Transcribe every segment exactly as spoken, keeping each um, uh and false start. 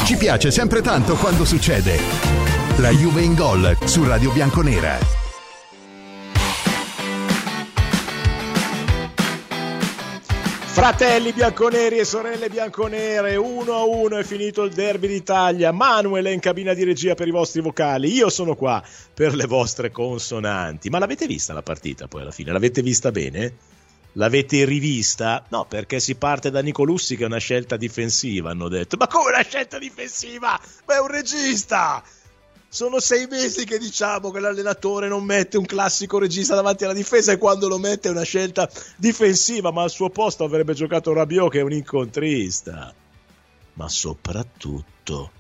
Ci piace sempre tanto quando succede. La Juve in gol su Radio Bianconera. Fratelli bianconeri e sorelle bianconere, uno a uno è finito il derby d'Italia. Manuel è in cabina di regia per i vostri vocali, io sono qua per le vostre consonanti. Ma l'avete vista la partita poi alla fine? L'avete vista bene? L'avete rivista? No, perché si parte da Nicolussi che è una scelta difensiva, hanno detto. Ma come una scelta difensiva? Ma è un regista! Sono sei mesi che diciamo che l'allenatore non mette un classico regista davanti alla difesa e quando lo mette è una scelta difensiva, ma al suo posto avrebbe giocato Rabiot che è un incontrista. Ma soprattutto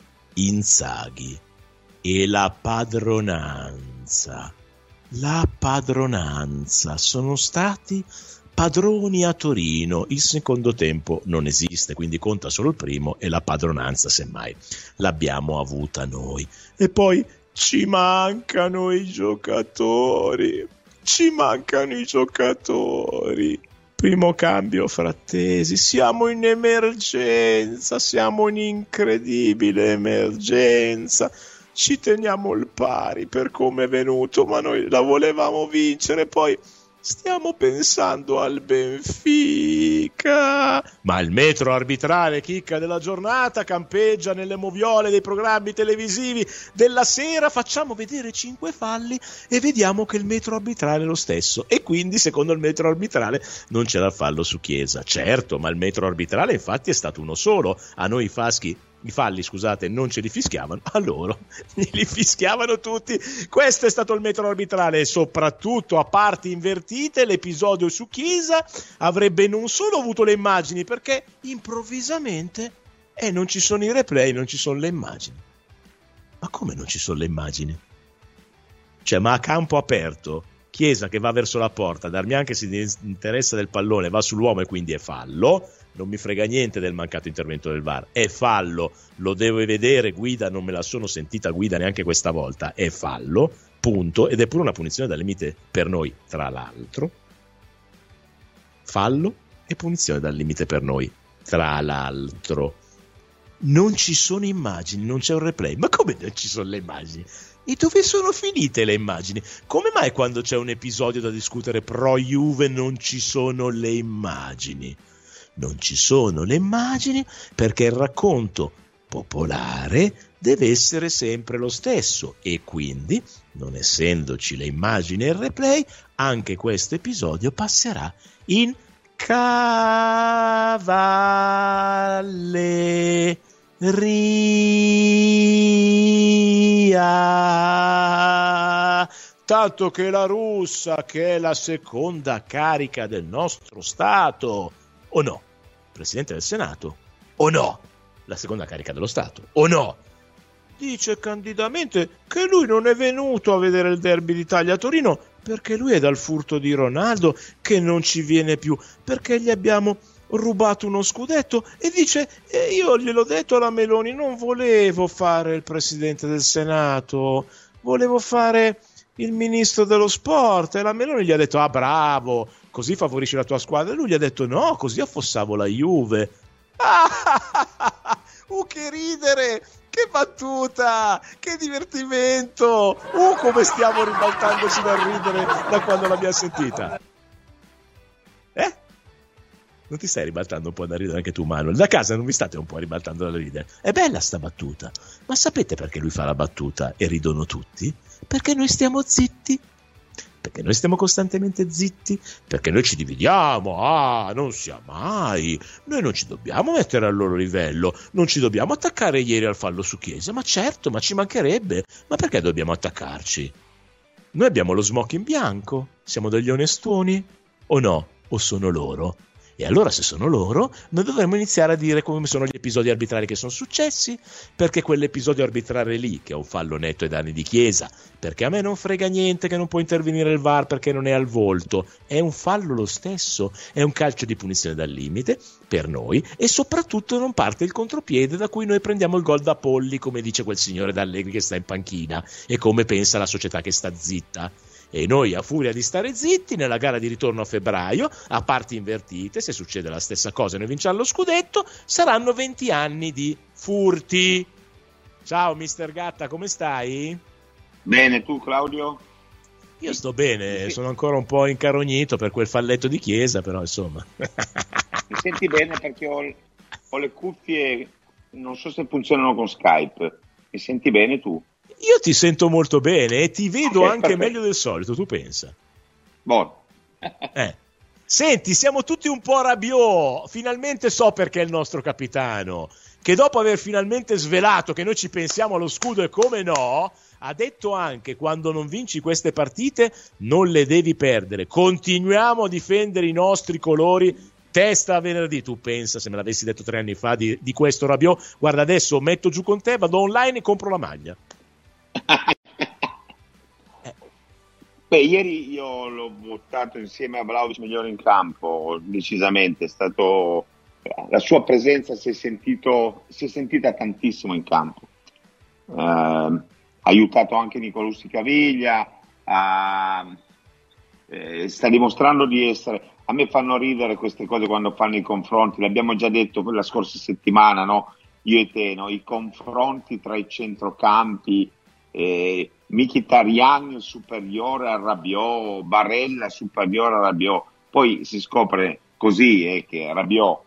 Inzaghi e la padronanza. La padronanza. Sono stati padroni a Torino. Il secondo tempo non esiste, quindi conta solo il primo e la padronanza semmai l'abbiamo avuta noi. E poi ci mancano i giocatori, ci mancano i giocatori. Primo cambio Frattesi, siamo in emergenza, siamo in incredibile emergenza. Ci teniamo il pari per come è venuto, ma noi la volevamo vincere, poi stiamo pensando al Benfica. Ma il metro arbitrale, chicca della giornata, campeggia nelle moviole dei programmi televisivi della sera. Facciamo vedere cinque falli e vediamo che il metro arbitrale è lo stesso. E quindi, secondo il metro arbitrale, non c'era il fallo su Chiesa. Certo, ma il metro arbitrale infatti è stato uno solo. A noi i faschi I falli, scusate, non ce li fischiavano, a loro li fischiavano tutti. Questo è stato il metro arbitrale e soprattutto a parti invertite l'episodio su Chiesa avrebbe non solo avuto le immagini, perché improvvisamente eh, non ci sono i replay, non ci sono le immagini. Ma come non ci sono le immagini? Cioè, ma a campo aperto, Chiesa che va verso la porta, Darmian che si interessa del pallone, va sull'uomo e quindi è fallo. Non mi frega niente del mancato intervento del V A R, è fallo, lo devo vedere, guida, non me la sono sentita guida neanche questa volta, è fallo, punto, ed è pure una punizione dal limite per noi, tra l'altro. Fallo e punizione dal limite per noi, tra l'altro. Non ci sono immagini, non c'è un replay, ma come non ci sono le immagini? E dove sono finite le immagini? Come mai quando c'è un episodio da discutere pro Juve non ci sono le immagini? Non ci sono le immagini perché il racconto popolare deve essere sempre lo stesso e quindi, non essendoci le immagini e il replay, anche questo episodio passerà in cavalleria. Tanto che la russa, che è la seconda carica del nostro Stato, o no? Presidente del Senato, o no? La seconda carica dello Stato, o no? Dice candidamente che lui non è venuto a vedere il derby d'Italia a Torino perché lui è dal furto di Ronaldo che non ci viene più, perché gli abbiamo rubato uno scudetto, e dice eh, io gliel'ho detto alla Meloni, non volevo fare il Presidente del Senato, volevo fare il Ministro dello Sport, e la Meloni gli ha detto ah bravo, così favorisci la tua squadra, e lui gli ha detto no, così affossavo la Juve. Ah, uh, che ridere, che battuta, che divertimento, uh, come stiamo ribaltandoci dal ridere da quando l'abbiamo sentita. Eh? Non ti stai ribaltando un po' da ridere anche tu, Manuel? Da casa non vi state un po' ribaltando da ridere? È bella sta battuta, ma sapete perché lui fa la battuta e ridono tutti? Perché noi stiamo zitti. Perché noi stiamo costantemente zitti, perché noi ci dividiamo, ah, non sia mai, noi non ci dobbiamo mettere al loro livello, non ci dobbiamo attaccare ieri al fallo su Chiesa, ma certo, ma ci mancherebbe, ma perché dobbiamo attaccarci? Noi abbiamo lo smoking bianco, siamo degli onestoni, o no? O sono loro? E allora se sono loro, noi dovremmo iniziare a dire come sono gli episodi arbitrari che sono successi, perché quell'episodio arbitrale lì, che è un fallo netto ai danni di Chiesa, perché a me non frega niente che non può intervenire il V A R perché non è al volto, è un fallo lo stesso, è un calcio di punizione dal limite per noi, e soprattutto non parte il contropiede da cui noi prendiamo il gol da polli, come dice quel signore D'Allegri che sta in panchina, e come pensa la società che sta zitta. E noi, a furia di stare zitti, nella gara di ritorno a febbraio, a parti invertite, se succede la stessa cosa e noi vinciamo lo scudetto, saranno venti anni di furti. Ciao mister Gatta, come stai? Bene, tu Claudio? Io sto bene, sì. Sono ancora un po' incarognito per quel falletto di Chiesa, però insomma. Mi senti bene perché ho, ho le cuffie, non so se funzionano con Skype. Mi senti bene tu? Io ti sento molto bene e ti vedo Okay, anche perfetto. meglio del solito, tu pensa? Buono. Eh. Senti, siamo tutti un po' Rabiot, finalmente so perché è il nostro capitano, che dopo aver finalmente svelato che noi ci pensiamo allo scudo e come no, ha detto anche: quando non vinci queste partite non le devi perdere, continuiamo a difendere i nostri colori testa a venerdì. Tu pensa, se me l'avessi detto tre anni fa di, di questo Rabiot, guarda adesso metto giù con te, vado online e compro la maglia. Beh, ieri io l'ho votato insieme a Vlahovic migliore in campo, decisamente, è stato, la sua presenza si è, sentito, si è sentita tantissimo in campo, eh, ha aiutato anche Nicolussi Caviglia, ha, eh, sta dimostrando di essere, a me fanno ridere queste cose quando fanno i confronti, l'abbiamo già detto la scorsa settimana, no? Io e te, no? I confronti tra i centrocampi, eh, Mkhitaryan superiore a Rabiot, Barella superiore a Rabiot, poi si scopre così eh, che Rabiot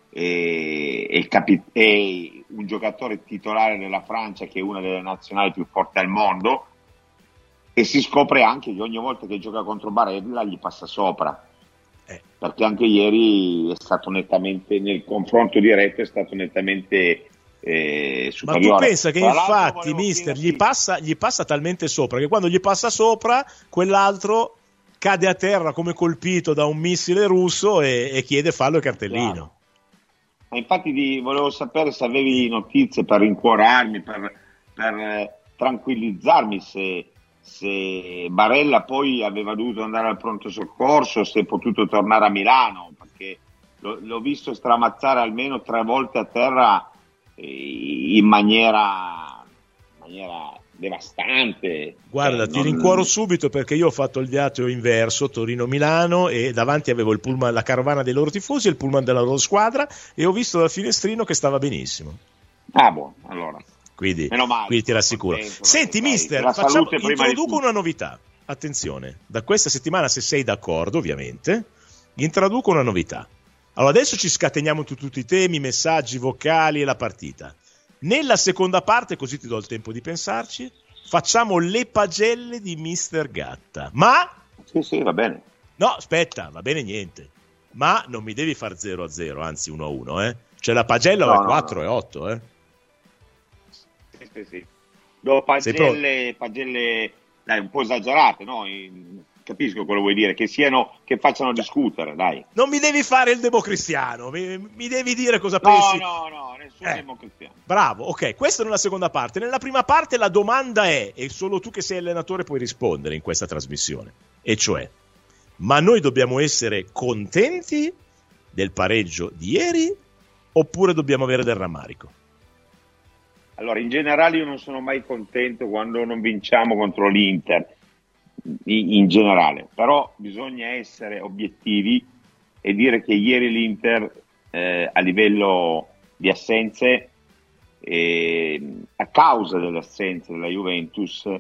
è, è, il capi- è un giocatore titolare della Francia, che è una delle nazionali più forti al mondo, e si scopre anche che ogni volta che gioca contro Barella gli passa sopra, eh. perché anche ieri è stato nettamente, nel confronto diretto è stato nettamente Eh, ma tu pensa che infatti mister gli sì. passa, gli passa talmente sopra che quando gli passa sopra quell'altro cade a terra come colpito da un missile russo e, e chiede fallo e cartellino. Chiaro. Ma infatti di, volevo sapere se avevi notizie per rincuorarmi, per, per eh, tranquillizzarmi se, se Barella poi aveva dovuto andare al pronto soccorso, se è potuto tornare a Milano, perché lo, l'ho visto stramazzare almeno tre volte a terra in maniera, in maniera devastante. Guarda, eh, ti non... rincuoro subito, perché io ho fatto il viaggio inverso Torino-Milano e davanti avevo il pullman, la carovana dei loro tifosi e il pullman della loro squadra, e ho visto dal finestrino che stava benissimo. Ah, buono, allora. Quindi, Meno male, quindi ti rassicuro. contento, Senti dai, mister, la facciamo, salute prima di introduco tutto. una novità. Attenzione, da questa settimana, se sei d'accordo ovviamente, introduco una novità. Allora adesso ci scateniamo tu, tutti i temi, messaggi vocali e la partita. Nella seconda parte, così ti do il tempo di pensarci, facciamo le pagelle di mister Gatta. Ma... Sì, sì, va bene. No, aspetta, va bene niente. Ma non mi devi far zero a zero, anzi uno a uno, eh. Cioè la pagella no, è no, quattro no. e otto, eh. Sì, sì, sì. Do pagelle, pagelle, dai, un po' esagerate, no? In... Capisco quello vuoi dire, che siano, che facciano discutere, dai. Non mi devi fare il democristiano, mi, mi devi dire cosa no, pensi. No, no, nessun eh, democristiano. Bravo, ok, questa è nella seconda parte. Nella prima parte la domanda è, e solo tu che sei allenatore puoi rispondere in questa trasmissione, e cioè, ma noi dobbiamo essere contenti del pareggio di ieri oppure dobbiamo avere del rammarico? Allora, in generale io non sono mai contento quando non vinciamo contro l'Inter, in generale, però bisogna essere obiettivi e dire che ieri l'Inter eh, a livello di assenze, eh, a causa delle assenze della Juventus,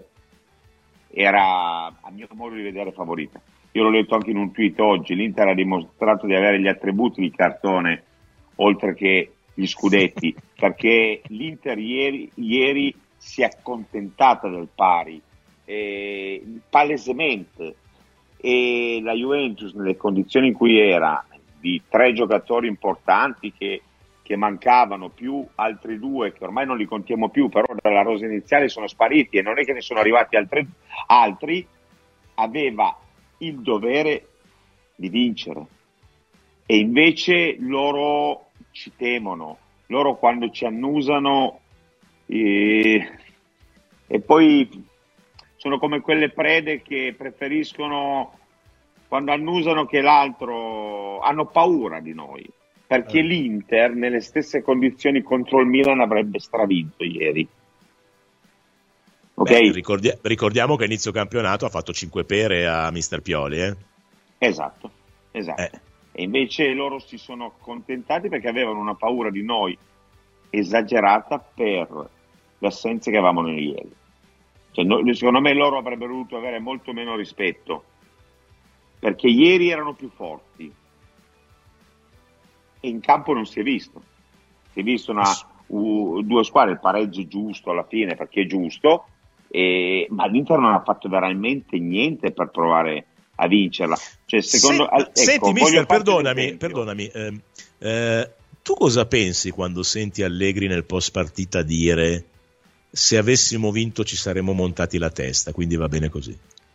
era a mio modo di vedere favorita. Io l'ho letto anche in un tweet oggi, l'Inter ha dimostrato di avere gli attributi di cartone oltre che gli scudetti, perché l'Inter ieri, ieri si è accontentata del pari, Eh, palesemente, e la Juventus nelle condizioni in cui era, di tre giocatori importanti che, che mancavano, più altri due che ormai non li contiamo più, però dalla rosa iniziale sono spariti e non è che ne sono arrivati altri, altri aveva il dovere di vincere, e invece loro ci temono, loro quando ci annusano eh, e poi sono come quelle prede che preferiscono, quando annusano, che l'altro, hanno paura di noi, perché eh. l'Inter nelle stesse condizioni contro il Milan avrebbe stravinto ieri. Okay? Beh, ricordi- ricordiamo che a inizio campionato ha fatto cinque pere a mister Pioli, eh? Esatto, esatto. Eh. E invece loro si sono accontentati perché avevano una paura di noi esagerata per le assenze che avevamo noi ieri. Cioè, no, secondo me loro avrebbero dovuto avere molto meno rispetto, perché ieri erano più forti e in campo non si è visto. Si è visto una, uh, due squadre, il pareggio giusto alla fine perché è giusto, e, ma l'Inter non ha fatto veramente niente per provare a vincerla. Cioè, secondo, Se, ecco, senti mister, perdonami, esempio. perdonami eh, eh, tu cosa pensi quando senti Allegri nel post partita dire se avessimo vinto ci saremmo montati la testa, quindi va bene così?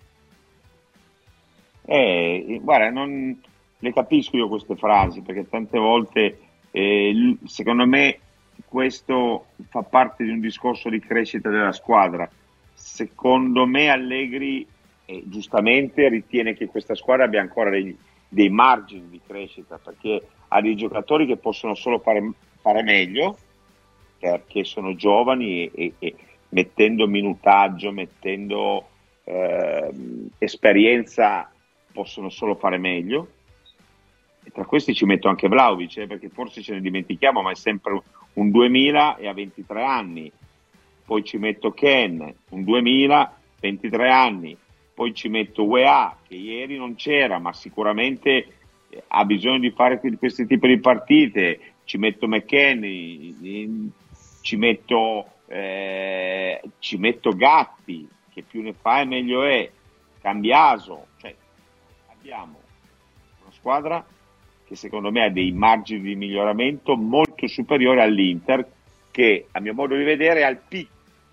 Eh, guarda, non le capisco io queste frasi, perché tante volte eh, secondo me questo fa parte di un discorso di crescita della squadra. Secondo me Allegri eh, giustamente ritiene che questa squadra abbia ancora dei, dei margini di crescita, perché ha dei giocatori che possono solo fare, fare meglio, perché sono giovani e, e, e mettendo minutaggio, mettendo eh, esperienza possono solo fare meglio. E tra questi ci metto anche Vlahovic, eh, perché forse ce ne dimentichiamo, ma è sempre un duemila e ha ventitré anni. Poi ci metto Ken, un duemila, ventitré anni. Poi ci metto U E A, che ieri non c'era, ma sicuramente ha bisogno di fare questi tipi di partite. Ci metto McKennie, ci metto, eh, ci metto Gatti, che più ne fa e meglio è, Cambiaso. Cioè, abbiamo una squadra che secondo me ha dei margini di miglioramento molto superiori all'Inter, che a mio modo di vedere è al picco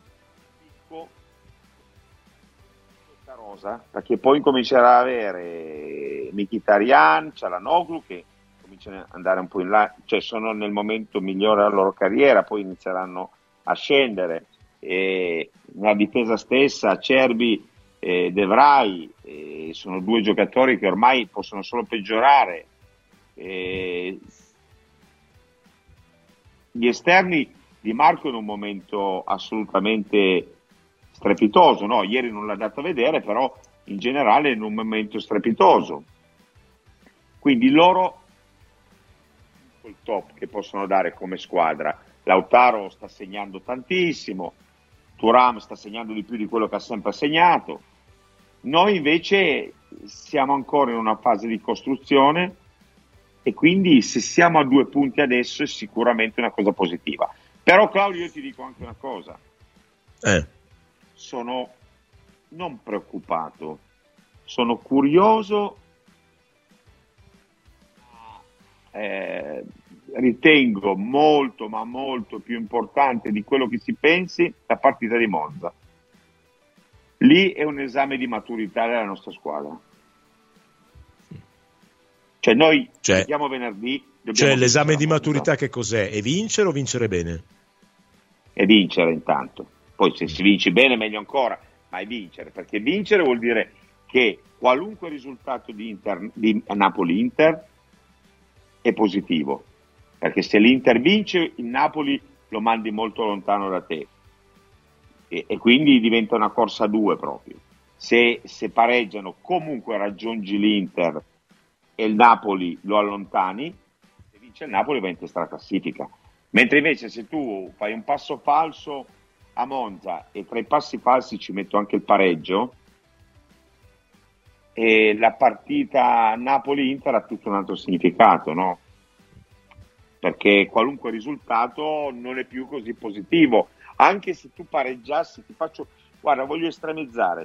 questa rosa, perché poi comincerà ad avere Mkhitaryan, Çalhanoğlu, che cominciano ad andare un po' in là, cioè sono nel momento migliore della loro carriera, poi inizieranno a scendere, e nella difesa stessa Cerbi e De Vrij e sono due giocatori che ormai possono solo peggiorare. E gli esterni di Marco in un momento assolutamente strepitoso, no? Ieri non l'ha dato a vedere, però in generale in un momento strepitoso. Quindi loro il top che possono dare come squadra. Lautaro sta segnando tantissimo, Thuram sta segnando di più di quello che ha sempre segnato. Noi invece siamo ancora in una fase di costruzione, e quindi se siamo a due punti adesso è sicuramente una cosa positiva. Però Claudio, io ti dico anche una cosa, eh. sono non preoccupato, sono curioso, eh, ritengo molto ma molto più importante di quello che si pensi la partita di Monza. Lì è un esame di maturità della nostra squadra. Cioè noi cioè, giochiamo venerdì. Cioè l'esame di maturità che cos'è? È vincere o vincere bene? È vincere intanto. Poi se si vince bene meglio ancora, ma è vincere, perché vincere vuol dire che qualunque risultato di, Inter, di Napoli-Inter è positivo, perché se l'Inter vince il Napoli lo mandi molto lontano da te, e, e quindi diventa una corsa a due proprio. Se, se pareggiano comunque raggiungi l'Inter e il Napoli lo allontani, se vince il Napoli va in testa alla classifica. Mentre invece se tu fai un passo falso a Monza e tra i passi falsi ci metto anche il pareggio, e la partita Napoli-Inter ha tutto un altro significato, no? Perché qualunque risultato non è più così positivo. Anche se tu pareggiassi, ti faccio, guarda, voglio estremizzare,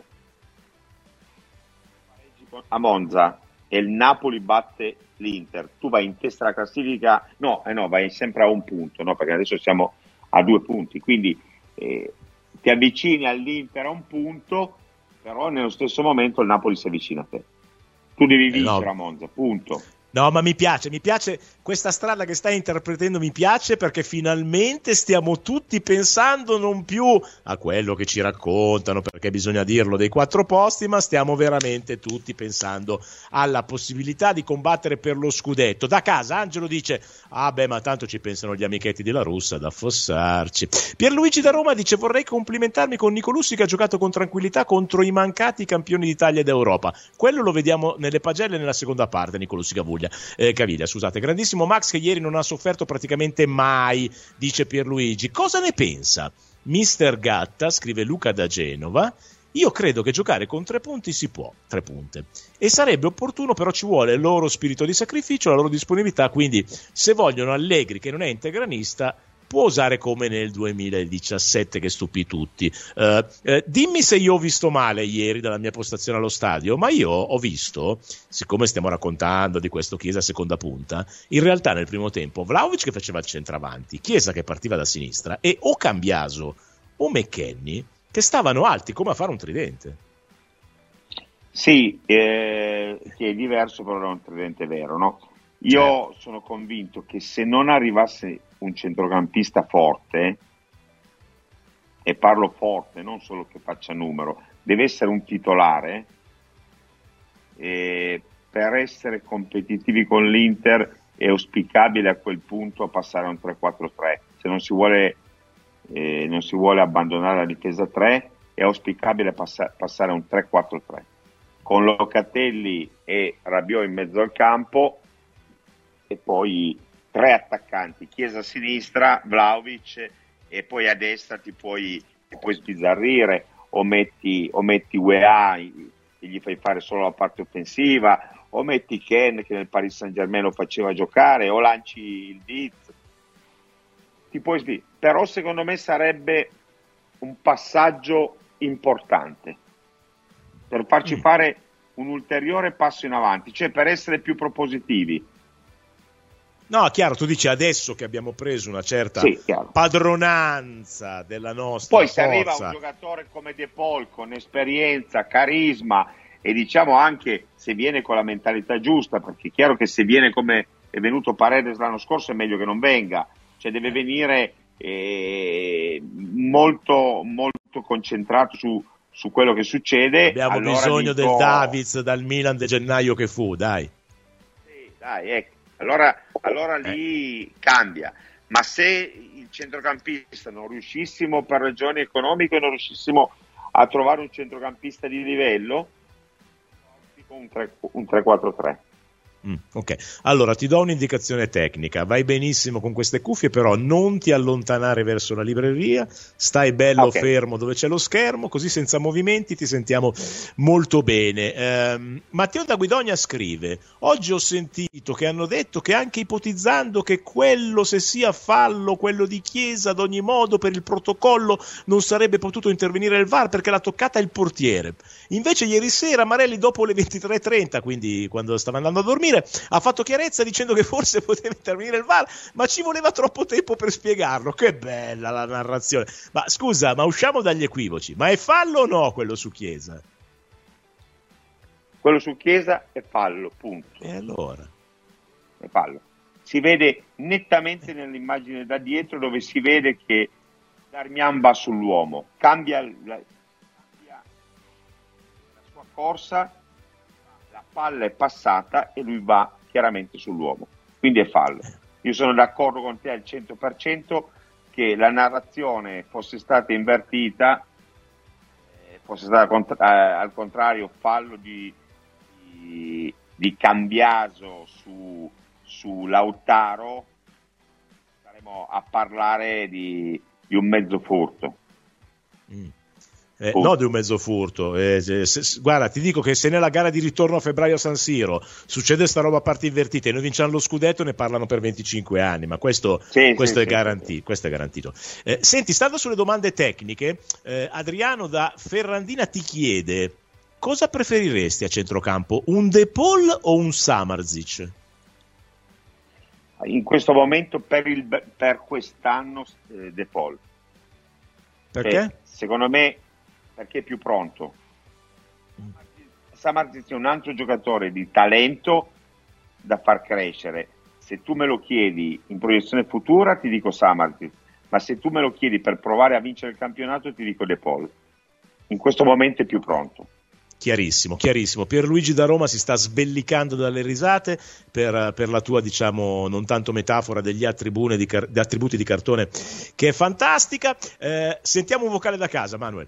a Monza e il Napoli batte l'Inter, tu vai in testa alla classifica, no, eh no, vai sempre a un punto, no? Perché adesso siamo a due punti, quindi eh, ti avvicini all'Inter a un punto, però nello stesso momento il Napoli si avvicina a te. Tu devi vincere eh no. a Monza, punto. No, ma mi piace, mi piace questa strada che stai intraprendendo, mi piace perché finalmente stiamo tutti pensando non più a quello che ci raccontano, perché bisogna dirlo, dei quattro posti, ma stiamo veramente tutti pensando alla possibilità di combattere per lo scudetto. Da casa Angelo dice, ah beh, ma tanto ci pensano gli amichetti della Russa ad affossarci. Pierluigi da Roma dice, vorrei complimentarmi con Nicolussi che ha giocato con tranquillità contro i mancati campioni d'Italia ed Europa. Quello lo vediamo nelle pagelle nella seconda parte, Nicolussi Cavuglia. Eh, Caviglia, scusate, grandissimo Max che ieri non ha sofferto praticamente mai, dice Pierluigi. Cosa ne pensa mister Gatta? Scrive Luca da Genova. Io credo che giocare con tre punti si può, tre punte, e sarebbe opportuno, però ci vuole il loro spirito di sacrificio, la loro disponibilità, quindi se vogliono Allegri che non è integranista può usare come nel duemiladiciassette che stupì tutti. Uh, uh, dimmi se io ho visto male ieri dalla mia postazione allo stadio, ma io ho visto, siccome stiamo raccontando di questo Chiesa seconda punta, in realtà nel primo tempo Vlahovic che faceva il centravanti, Chiesa che partiva da sinistra e o Cambiaso o McKennie che stavano alti come a fare un tridente. Sì, eh, che è diverso però da un tridente vero, no? Io eh. sono convinto che se non arrivasse un centrocampista forte, e parlo forte, non solo che faccia numero, deve essere un titolare, e per essere competitivi con l'Inter è auspicabile a quel punto passare a un tre quattro tre. Se non si vuole, eh, non si vuole abbandonare la difesa tre, è auspicabile passa- passare a un tre quattro tre, con Locatelli e Rabiot in mezzo al campo, e poi tre attaccanti, Chiesa a sinistra, Vlahovic, e poi a destra ti puoi, ti puoi sbizzarrire, o metti, o metti U E A e gli fai fare solo la parte offensiva, o metti Ken che nel Paris Saint Germain lo faceva giocare, o lanci il Diz, ti puoi sbizzarrire. Però secondo me sarebbe un passaggio importante per farci mm. fare un ulteriore passo in avanti, cioè per essere più propositivi. No, chiaro, tu dici adesso che abbiamo preso una certa sì, padronanza della nostra poi forza. Se arriva un giocatore come De Paul con esperienza, carisma, e diciamo anche se viene con la mentalità giusta, perché è chiaro che se viene come è venuto Paredes l'anno scorso è meglio che non venga, cioè deve venire eh, molto molto concentrato su, su quello che succede. Abbiamo allora bisogno dico... del Davids dal Milan di gennaio che fu, dai. Sì, dai, ecco. Allora, allora lì eh. cambia, ma se il centrocampista non riuscissimo per ragioni economiche non riuscissimo a trovare un centrocampista di livello, un tre quattro tre. Mm, ok, allora ti do un'indicazione tecnica, vai benissimo con queste cuffie, però non ti allontanare verso la libreria, stai bello okay. fermo dove c'è lo schermo, così senza movimenti ti sentiamo molto bene. ehm, Matteo da Guidogna scrive: oggi ho sentito che hanno detto che anche ipotizzando che quello se sia fallo, quello di Chiesa, ad ogni modo per il protocollo non sarebbe potuto intervenire il V A R perché l'ha toccata il portiere. Invece ieri sera Marelli dopo le ventitré e trenta, quindi quando stava andando a dormire, ha fatto chiarezza dicendo che forse poteva intervenire il V A R, ma ci voleva troppo tempo per spiegarlo. Che bella la narrazione. Ma scusa, ma usciamo dagli equivoci, ma è fallo o no quello su Chiesa? Quello su Chiesa è fallo, punto. E allora? È fallo. Si vede nettamente nell'immagine da dietro, dove si vede che Darmian va sull'uomo, cambia la, cambia la sua corsa, la palla è passata e lui va chiaramente sull'uomo, quindi è fallo. Io sono d'accordo con te al cento per cento che la narrazione fosse stata invertita, eh, fosse stata cont- eh, al contrario fallo di, di, di Cambiaso su, su Lautaro, saremo a parlare di, di un mezzo furto. Mm. Eh, no, di un mezzo furto. Eh, se, se, guarda, ti dico che se nella gara di ritorno a febbraio a San Siro succede sta roba a parti invertite e noi vinciamo lo scudetto, ne parlano per venticinque anni, ma questo, sì, questo, sì, è, sì, garanti- sì. questo è garantito. Eh, senti, stando sulle domande tecniche, eh, Adriano da Ferrandina ti chiede: cosa preferiresti a centrocampo, un De Paul o un Samardzic? In questo momento per, il, per quest'anno eh, De Paul. Perché? Eh, secondo me perché è più pronto. Samardzic è un altro giocatore di talento, da far crescere. Se tu me lo chiedi in proiezione futura ti dico Samaris, ma se tu me lo chiedi per provare a vincere il campionato ti dico De Paul. In questo momento è più pronto. Chiarissimo, chiarissimo. Pierluigi da Roma si sta sbellicando dalle risate per, per la tua, diciamo, non tanto metafora degli attributi di, car- di attributi di cartone, che è fantastica. Eh, sentiamo un vocale da casa, Manuel.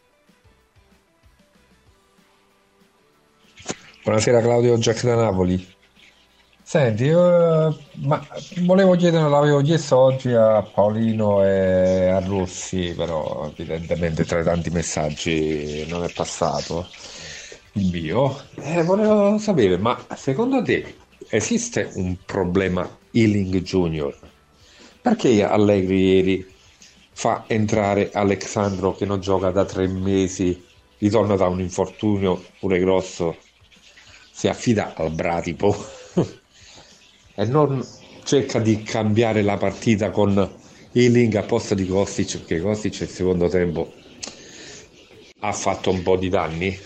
Buonasera Claudio, Jack da Napoli. Senti, uh, ma volevo chiedere, l'avevo chiesto oggi a Paolino e a Rossi, però evidentemente tra i tanti messaggi non è passato il mio. Eh, volevo sapere, ma secondo te esiste un problema Ealing Junior? Perché Allegri ieri fa entrare Alexandro che non gioca da tre mesi, ritorna da un infortunio pure grosso, si affida al Bratipo e non cerca di cambiare la partita con Ealing a posto di Kostic, perché Kostic nel secondo tempo ha fatto un po' di danni?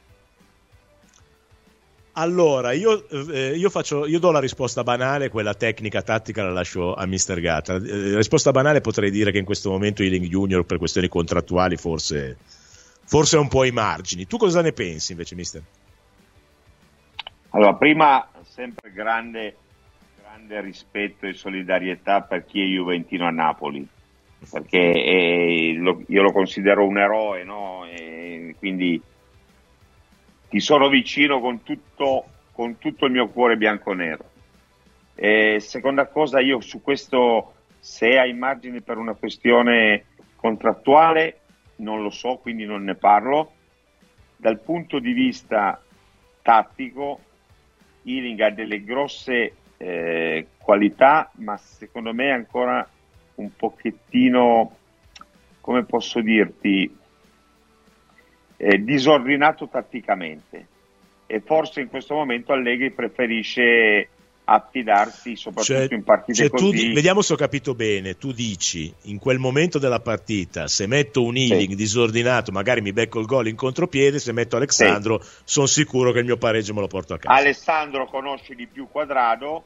Allora, io, eh, io, faccio, io do la risposta banale, quella tecnica, tattica la lascio a mister Gatta. Eh, la risposta banale potrei dire che in questo momento Ealing Junior per questioni contrattuali forse, forse è un po' ai margini. Tu cosa ne pensi invece, mister? Allora, prima sempre grande, grande rispetto e solidarietà per chi è juventino a Napoli, perché è, lo, io lo considero un eroe, no? E quindi ti sono vicino con tutto, con tutto il mio cuore bianconero. E seconda cosa, io su questo, se hai margini per una questione contrattuale, non lo so, quindi non ne parlo. Dal punto di vista tattico, Ealing ha delle grosse eh, qualità, ma secondo me è ancora un pochettino, come posso dirti, eh, disordinato tatticamente, e forse in questo momento Allegri preferisce affidarsi soprattutto cioè, in partite cioè così. Tu, vediamo se ho capito bene, tu dici in quel momento della partita se metto un Ealing sì. disordinato magari mi becco il gol in contropiede, se metto Alexandro sì. sono sicuro che il mio pareggio me lo porto a casa. Alessandro conosce di più Quadrado,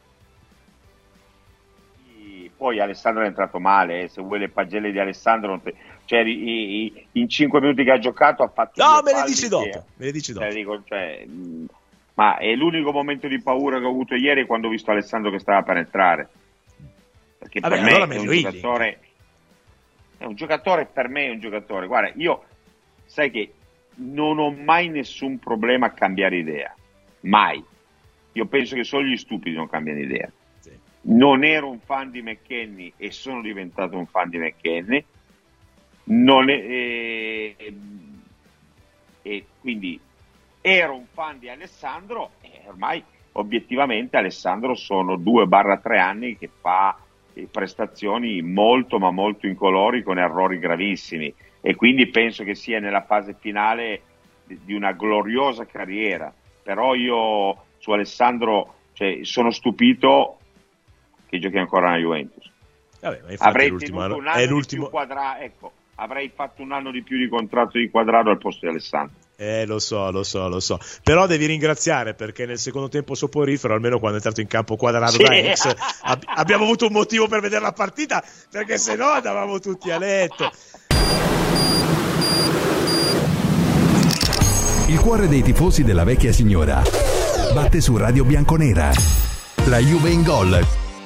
poi Alessandro è entrato male, eh. Se vuoi le pagelle di Alessandro non te... cioè, i, i, in cinque minuti che ha giocato ha fatto no me le dici dopo che... me le dici dopo cioè, dico, cioè, mh, ma è l'unico momento di paura che ho avuto ieri quando ho visto Alessandro che stava per entrare, perché Vabbè, per me allora è un giocatore è un giocatore per me è un giocatore guarda, io sai che non ho mai nessun problema a cambiare idea, mai. Io penso che solo gli stupidi non cambiano idea. Sì. Non ero un fan di McKennie e sono diventato un fan di McKennie, non è, e, e quindi ero un fan di Alessandro e ormai obiettivamente Alessandro sono due barra tre anni che fa prestazioni molto ma molto incolori con errori gravissimi, e quindi penso che sia nella fase finale di una gloriosa carriera. Però io su Alessandro, cioè, sono stupito che giochi ancora nella Juventus. Vabbè, ma avrei è l'ultimo, tenuto un anno è l'ultimo... di più quadra... ecco, avrei fatto un anno di più di contratto di Quadrado al posto di Alessandro. Eh, lo so, lo so, lo so. Però devi ringraziare, perché nel secondo tempo soporifero, almeno quando è entrato in campo Quadrado sì. da ex, ab- abbiamo avuto un motivo per vedere la partita, perché se no andavamo tutti a letto. Il cuore dei tifosi della vecchia signora batte su Radio Bianconera. La Juve in gol.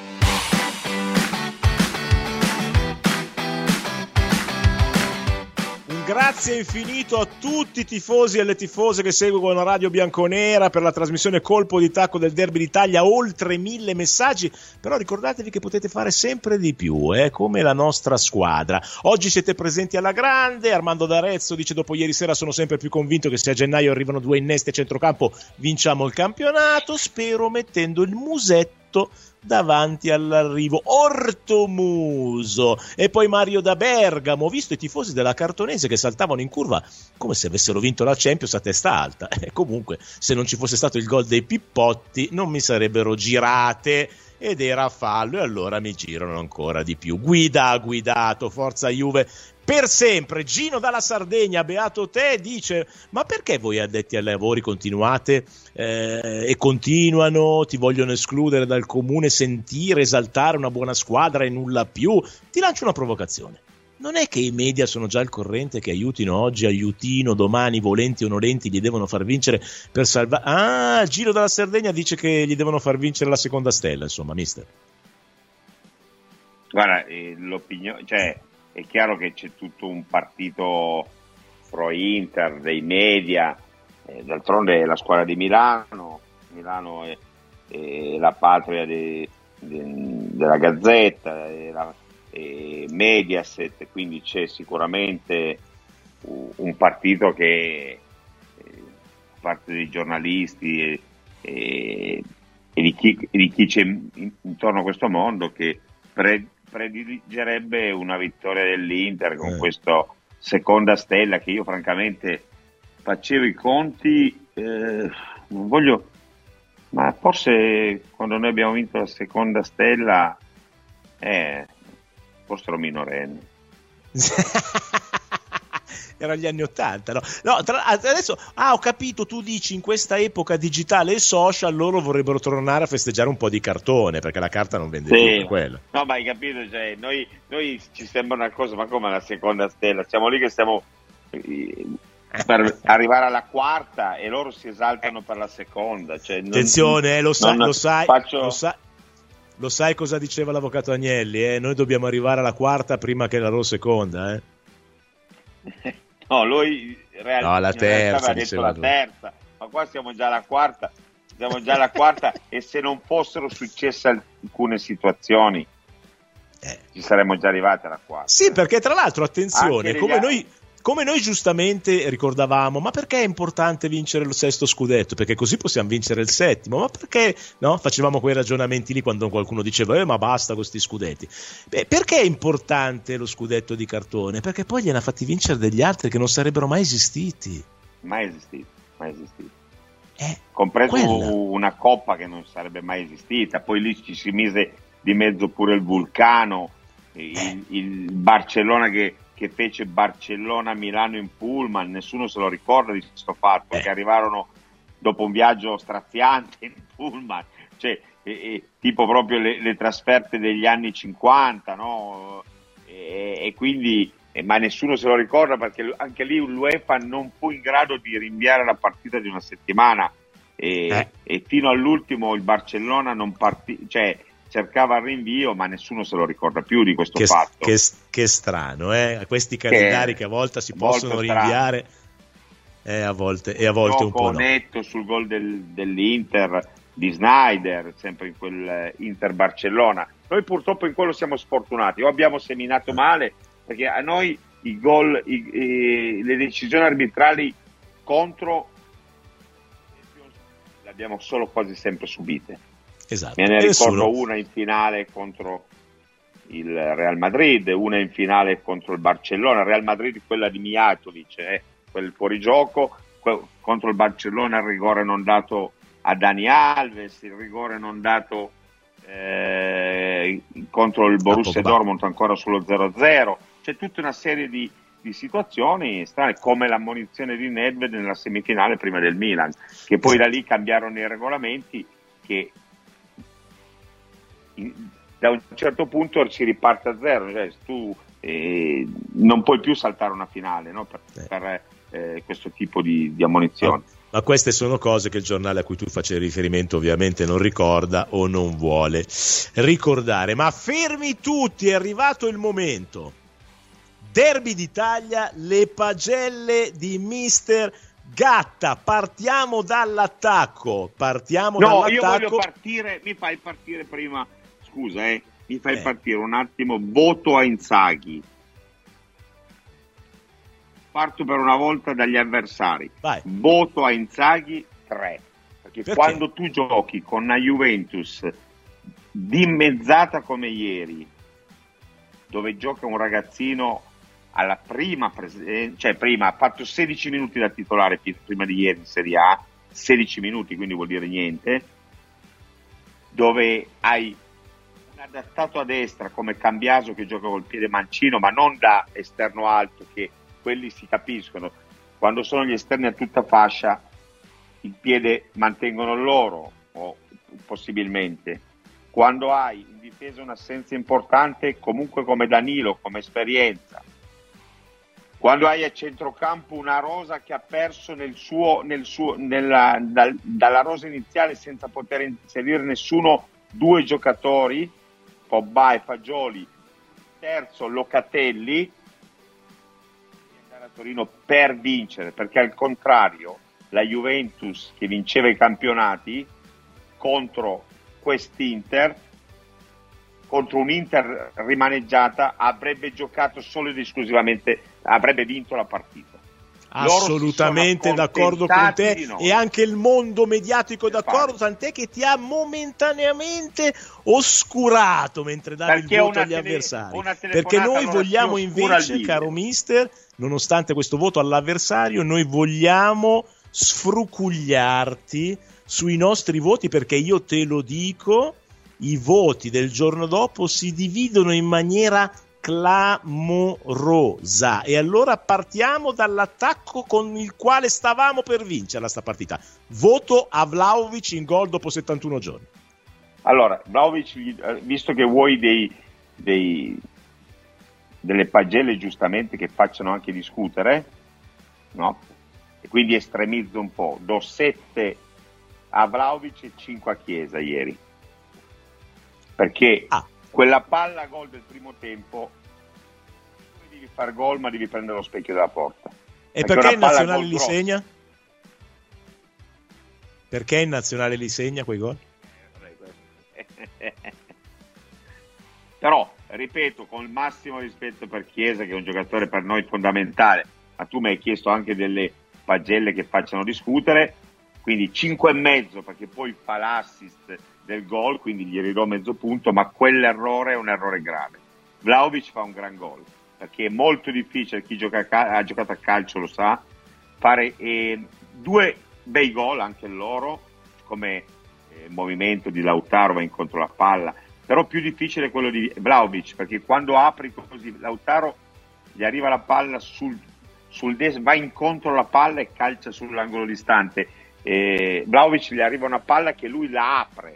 Grazie infinito a tutti i tifosi e le tifose che seguono Radio Bianconera per la trasmissione Colpo di Tacco del Derby d'Italia, oltre mille messaggi, però ricordatevi che potete fare sempre di più, eh, come la nostra squadra. Oggi siete presenti alla grande, Armando D'Arezzo dice: dopo ieri sera sono sempre più convinto che se a gennaio arrivano due innesti a centrocampo vinciamo il campionato, spero mettendo il musetto davanti all'arrivo. Ortomuso. E poi Mario da Bergamo: ho visto i tifosi della Cartonese che saltavano in curva come se avessero vinto la Champions a testa alta, e comunque se non ci fosse stato il gol dei Pippotti non mi sarebbero girate. ed era fallo, e allora mi girano ancora di più. Guida ha guidato, forza Juve per sempre. Gino dalla Sardegna, beato te, dice: ma perché voi addetti ai lavori continuate eh, e continuano, ti vogliono escludere dal comune sentire, esaltare una buona squadra e nulla più? Ti lancio una provocazione: non è che i media sono già al corrente che aiutino oggi, aiutino domani, volenti o nolenti, gli devono far vincere per salvare? Ah, Gino dalla Sardegna dice che gli devono far vincere la seconda stella, insomma, mister. Guarda, eh, l'opinione, cioè è chiaro che c'è tutto un partito pro Inter dei media, eh, d'altronde è la squadra di Milano, Milano è, è la patria de, de, della Gazzetta, è la, è Mediaset, quindi c'è sicuramente un partito che eh, parte dei giornalisti e, e, e, di chi, e di chi c'è intorno a questo mondo che pre, prediligerebbe una vittoria dell'Inter con eh. questa seconda stella, che io francamente facevo i conti, eh, non voglio, ma forse quando noi abbiamo vinto la seconda stella eh, forse ero minorenne. Erano gli anni ottanta, no? No, tra, adesso, ah, ho capito, tu dici in questa epoca digitale e social loro vorrebbero tornare a festeggiare un po' di cartone, perché la carta non vende sì, più per quello. No, ma hai capito, cioè, noi, noi ci sembra una cosa, ma come la seconda stella? Siamo lì che stiamo eh, per arrivare alla quarta e loro si esaltano per la seconda. Cioè, non, attenzione, eh, lo, sa, non, lo sai, faccio... lo sai. Lo sai cosa diceva l'avvocato Agnelli? Eh? Noi dobbiamo arrivare alla quarta prima che la loro seconda, eh? No, lui real- no, la terza, aveva detto la terza, ma qua siamo già alla quarta, siamo già alla quarta e se non fossero successe alcune situazioni eh. ci saremmo già arrivati alla quarta. Sì, perché tra l'altro, attenzione, come altri... noi... Come noi giustamente ricordavamo, ma perché è importante vincere il sesto scudetto? Perché così possiamo vincere il settimo. Ma perché no? Facevamo quei ragionamenti lì quando qualcuno diceva eh, ma basta con questi scudetti. Beh, perché è importante lo scudetto di cartone? Perché poi gliene ha fatti vincere degli altri che non sarebbero mai esistiti. Mai esistiti, mai esistiti. Eh, Compreso quella. una coppa che non sarebbe mai esistita. Poi lì ci si mise di mezzo pure il Vulcano, il, eh. il Barcellona che che fece Barcellona-Milano in pullman, nessuno se lo ricorda di questo fatto, eh. che arrivarono dopo un viaggio straziante in pullman, cioè e, e, tipo proprio le, le trasferte degli anni cinquanta, no? E, e quindi, e, ma nessuno se lo ricorda perché anche lì l'UEFA non fu in grado di rinviare la partita di una settimana e, eh. e fino all'ultimo il Barcellona non partì, cioè cercava il rinvio, ma nessuno se lo ricorda più di questo che, fatto. Che, che strano, eh? Questi calendari che, che a volte si possono rinviare e a volte, e a volte un po' no. Netto sul gol del, dell'Inter di Snyder, sempre in quel Inter-Barcellona. Noi purtroppo in quello siamo sfortunati, o abbiamo seminato male, perché a noi i gol, i, i, le decisioni arbitrali contro le abbiamo solo quasi sempre subite. Esatto. Me ne ricordo Nessuno. una in finale contro il Real Madrid, una in finale contro il Barcellona. Real Madrid quella di Mijatovic, eh, quel fuorigioco, que- contro il Barcellona il rigore non dato a Dani Alves, il rigore non dato eh, contro il Borussia Dortmund ancora sullo zero a zero. C'è tutta una serie di, di situazioni strane, come l'ammonizione di Nedved nella semifinale prima del Milan, che poi da lì cambiarono i regolamenti che da un certo punto si riparte a zero, cioè tu eh, non puoi più saltare una finale, no? per, per eh, questo tipo di, di ammonizioni. Ma, ma queste sono cose che il giornale a cui tu facevi riferimento ovviamente non ricorda o non vuole ricordare. Ma fermi tutti, è arrivato il momento. Derby d'Italia, le pagelle di mister Gatta. Partiamo dall'attacco. Partiamo no, dall'attacco. io voglio partire, mi fai partire prima. Scusa, eh, mi fai eh. partire un attimo. Voto a Inzaghi. Parto per una volta dagli avversari. Vai. Voto a Inzaghi tre. Perché, Perché quando tu giochi con una Juventus dimezzata come ieri, dove gioca un ragazzino alla prima presenza, cioè prima ha fatto sedici minuti da titolare prima di ieri in Serie A, sedici minuti, quindi vuol dire niente, dove hai adattato a destra come Cambiaso che gioca col piede mancino, ma non da esterno alto, che quelli si capiscono. Quando sono gli esterni a tutta fascia, il piede mantengono loro, o possibilmente. Quando hai in difesa un'assenza importante, comunque come Danilo, come esperienza. Quando hai a centrocampo una rosa che ha perso nel suo, nel suo, nella, dal, dalla rosa iniziale senza poter inserire nessuno, due giocatori, Pogba e Fagioli, terzo Locatelli, andare a Torino per vincere, perché al contrario la Juventus che vinceva i campionati contro quest'Inter, contro un'Inter rimaneggiata, avrebbe giocato solo ed esclusivamente, avrebbe vinto la partita. Assolutamente d'accordo con te, no. E anche il mondo mediatico Del d'accordo, padre. tant'è che ti ha momentaneamente oscurato mentre davi Perché il voto una agli tele- avversari, una perché telefonata noi allora vogliamo si oscura il invece, video. caro mister, nonostante questo voto all'avversario, noi vogliamo sfrucugliarti sui nostri voti, perché io te lo dico, i voti del giorno dopo si dividono in maniera clamorosa, e allora partiamo dall'attacco con il quale stavamo per vincerla sta partita. Voto a Vlahovic in gol dopo settantuno giorni. Allora, Vlahovic, visto che vuoi dei, dei delle pagelle giustamente che facciano anche discutere, no? E quindi estremizzo un po', do sette a Vlahovic e cinque a Chiesa ieri, perché ah. quella palla gol del primo tempo devi far gol, ma devi prendere lo specchio della porta. E perché, perché il nazionale gol li grossa. segna? Perché il nazionale li segna quei gol? Però, ripeto, con il massimo rispetto per Chiesa, che è un giocatore per noi fondamentale, ma tu mi hai chiesto anche delle pagelle che facciano discutere, quindi cinque e mezzo, perché poi fa l'assist del gol, quindi gli ridò mezzo punto, ma quell'errore è un errore grave. Vlahovic fa un gran gol, perché è molto difficile, chi gioca a cal- ha giocato a calcio lo sa, fare eh, due bei gol anche loro, come eh, il movimento di Lautaro va incontro la palla, però più difficile è quello di Vlahovic, perché quando apri così Lautaro gli arriva la palla sul, sul destro, va incontro alla palla e calcia sull'angolo distante. eh, Vlahovic gli arriva una palla che lui la apre,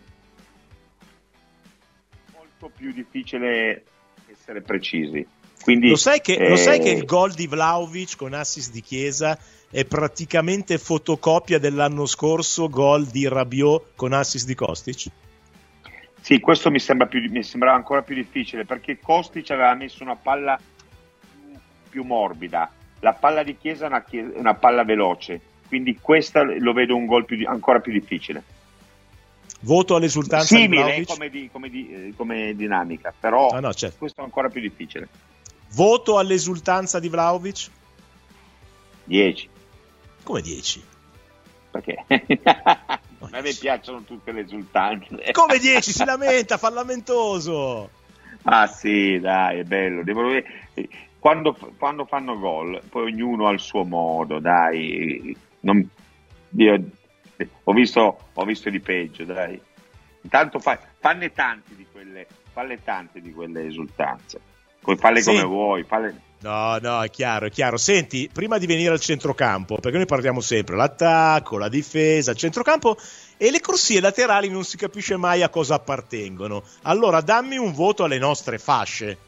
molto più difficile essere precisi. Quindi, lo sai che, eh, lo sai che il gol di Vlahovic con assist di Chiesa è praticamente fotocopia dell'anno scorso gol di Rabiot con assist di Kostic? Sì, questo mi sembra più, mi sembrava ancora più difficile, perché Kostic aveva messo una palla più, più morbida, la palla di Chiesa è una, una palla veloce, quindi questa lo vedo un gol più, ancora più difficile. Voto all'esultanza simile di Vlahovic? come, di, come, di, come dinamica, però ah, no, certo. questo è ancora più difficile. Voto all'esultanza di Vlahovic? dieci. Come dieci? Perché? A me piacciono tutte le esultanze. Come dieci? Si lamenta, fa lamentoso. Ah sì, dai, è bello. Devono... Quando, quando fanno gol, poi ognuno ha il suo modo, dai. Non... Io... Ho visto, ho visto di peggio, dai. Intanto fa... fanne tanti di quelle, falle tante di quelle esultanze. Poi falle sì. come vuoi, falle... No, no, è chiaro, è chiaro. Senti, prima di venire al centrocampo, perché noi parliamo sempre l'attacco, la difesa, il centrocampo, e le corsie laterali non si capisce mai a cosa appartengono. Allora, dammi un voto alle nostre fasce.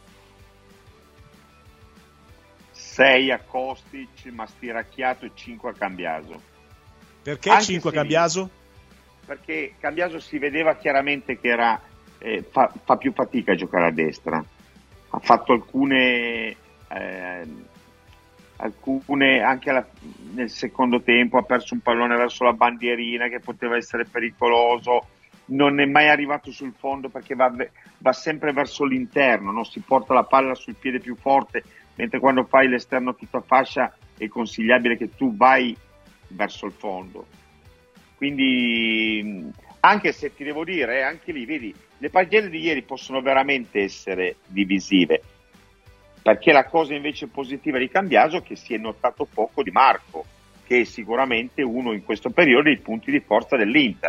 sei a Kostic, ma stiracchiato, e cinque a Cambiaso. Perché Anche cinque a se Cambiaso? Perché Cambiaso si vedeva chiaramente che era eh, fa, fa più fatica a giocare a destra. Ha fatto alcune... Eh, alcune anche alla, nel secondo tempo ha perso un pallone verso la bandierina che poteva essere pericoloso, non è mai arrivato sul fondo perché va, va sempre verso l'interno, no? Si porta la palla sul piede più forte, mentre quando fai l'esterno tutta fascia è consigliabile che tu vai verso il fondo. Quindi anche se ti devo dire, eh, anche lì vedi, le pagelle di ieri possono veramente essere divisive, perché la cosa invece positiva di Cambiaso è che si è notato poco di Marco, che è sicuramente uno in questo periodo dei punti di forza dell'Inter.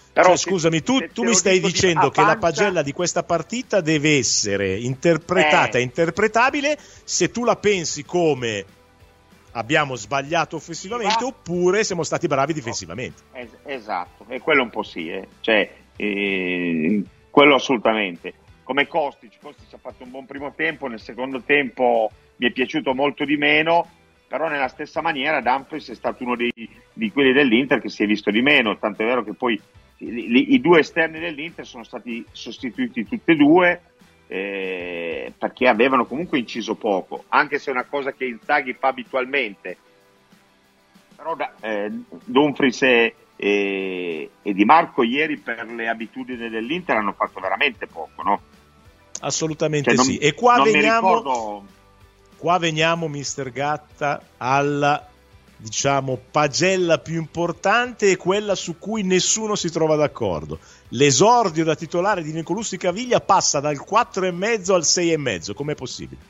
Però cioè, se, scusami, tu, tu mi stai dicendo che pancia... la pagella di questa partita deve essere interpretata e eh. interpretabile se tu la pensi come abbiamo sbagliato offensivamente Va. oppure siamo stati bravi difensivamente. Es- esatto, e quello un po' sì, eh. cioè, eh, quello assolutamente. Come Kostic, Kostic ha fatto un buon primo tempo, nel secondo tempo mi è piaciuto molto di meno, però nella stessa maniera Dumfries è stato uno dei, di quelli dell'Inter che si è visto di meno, tanto è vero che poi i, i due esterni dell'Inter sono stati sostituiti tutti e due eh, perché avevano comunque inciso poco, anche se è una cosa che Inzaghi fa abitualmente, però eh, Dumfries e, e, e Di Marco ieri per le abitudini dell'Inter hanno fatto veramente poco, no? Assolutamente cioè, sì. Non, e qua non veniamo, mi ricordo... qua veniamo, mister Gatta, alla diciamo pagella più importante e quella su cui nessuno si trova d'accordo. L'esordio da titolare di Nicolussi Caviglia passa dal quattro e mezzo al sei e mezzo. Com'è possibile?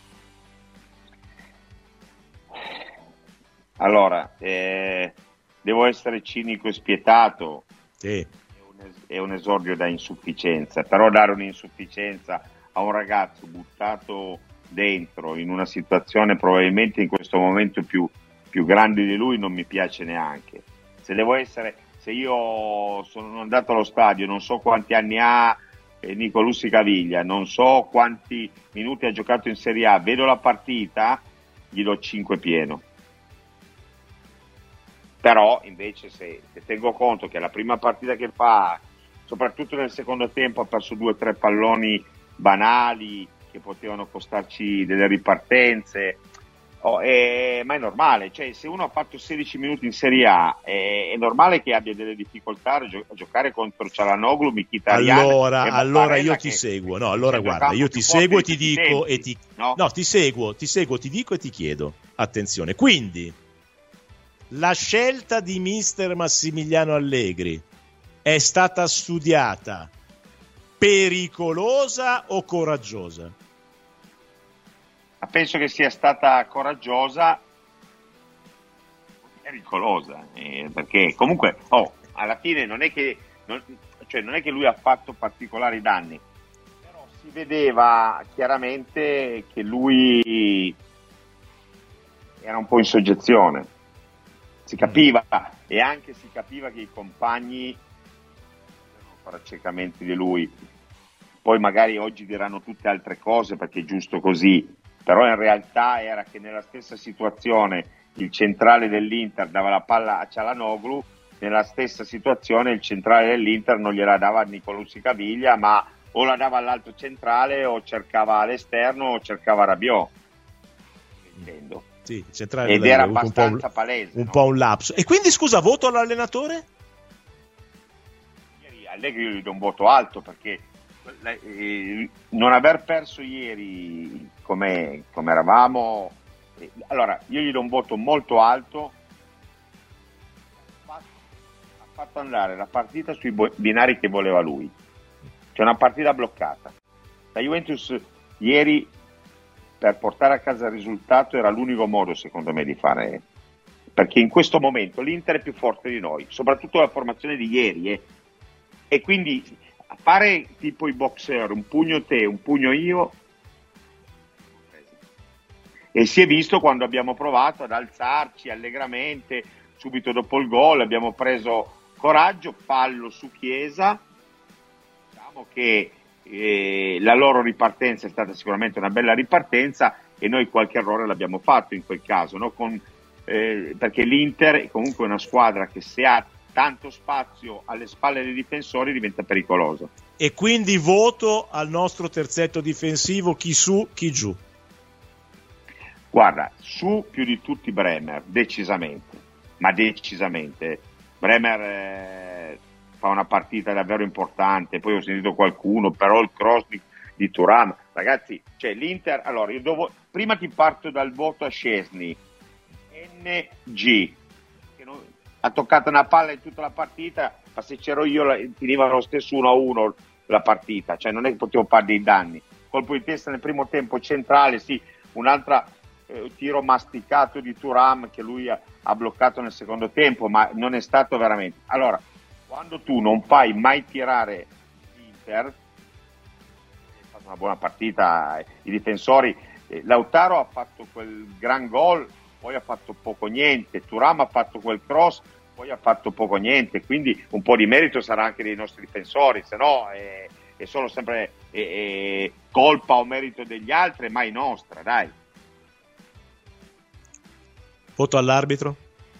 Allora, eh, devo essere cinico e spietato. Sì. È un, es- è un esordio da insufficienza, però dare un'insufficienza a un ragazzo buttato dentro in una situazione probabilmente in questo momento più più grandi di lui non mi piace neanche. Se devo essere, se io sono andato allo stadio, non so quanti anni ha eh, Nicolussi Caviglia, non so quanti minuti ha giocato in Serie A, vedo la partita, gli do cinque pieno. Però invece se, se tengo conto che la prima partita che fa, soprattutto nel secondo tempo, ha perso due o tre palloni banali che potevano costarci delle ripartenze. Oh, è, ma è normale, cioè se uno ha fatto sedici minuti in Serie A è, è normale che abbia delle difficoltà a, gio- a giocare contro Cialanoglu, Mkhitaryan. Allora, allora io ti seguo, no, allora guarda, io ti seguo e ti dico e ti no? no, ti seguo, ti seguo, ti dico e ti chiedo. Attenzione, quindi la scelta di mister Massimiliano Allegri è stata studiata, pericolosa o coraggiosa? Penso che sia stata coraggiosa, pericolosa, eh, perché comunque oh, alla fine non è che non, cioè non è che lui ha fatto particolari danni, però si vedeva chiaramente che lui era un po' in soggezione, si capiva, e anche si capiva che i compagni erano paraccecamenti di lui. Poi magari oggi diranno tutte altre cose perché è giusto così, però in realtà era che nella stessa situazione il centrale dell'Inter dava la palla a Cialanoglu, nella stessa situazione il centrale dell'Inter non gliela dava a Nicolussi Caviglia, ma o la dava all'altro centrale o cercava all'esterno o cercava Rabiot. Intendo. Sì, il centrale ed era abbastanza un palese. Un no? po' un lapso. E quindi scusa, voto all'allenatore? Ieri Allegri io gli do un voto alto perché eh, non aver perso ieri come come eravamo, eh, allora io gli do un voto molto alto. Ha fatto andare la partita sui binari che voleva lui, c'è una partita bloccata. La Juventus ieri per portare a casa il risultato era l'unico modo secondo me di fare, perché in questo momento l'Inter è più forte di noi, soprattutto la formazione di ieri eh. E quindi fare tipo i boxer, un pugno te, un pugno io, e si è visto quando abbiamo provato ad alzarci allegramente subito dopo il gol, abbiamo preso coraggio, fallo su Chiesa, diciamo che eh, la loro ripartenza è stata sicuramente una bella ripartenza e noi qualche errore l'abbiamo fatto in quel caso, no? Con, eh, perché l'Inter è comunque una squadra che se ha tanto spazio alle spalle dei difensori diventa pericolosa. E quindi voto al nostro terzetto difensivo, chi su, chi giù. Guarda, su più di tutti Bremer, decisamente, ma decisamente. Bremer eh, fa una partita davvero importante, poi ho sentito qualcuno, però il cross di, di Thuram, ragazzi, cioè l'Inter, allora io devo, prima ti parto dal voto a Szczesny, N G, che non, ha toccato una palla in tutta la partita, ma se c'ero io la, finiva lo stesso uno a uno la partita, cioè non è che potevo fare dei danni. Colpo di testa nel primo tempo centrale, sì, un'altra eh, tiro masticato di Thuram che lui ha, ha bloccato nel secondo tempo, ma non è stato veramente. Allora, quando tu non fai mai tirare l'Inter, è stata una buona partita, i difensori, eh, Lautaro ha fatto quel gran gol, poi ha fatto poco niente, Thuram ha fatto quel cross, poi ha fatto poco niente, quindi un po' di merito sarà anche dei nostri difensori, se no è, è solo sempre è, è colpa o merito degli altri, mai nostra, dai. Voto all'arbitro?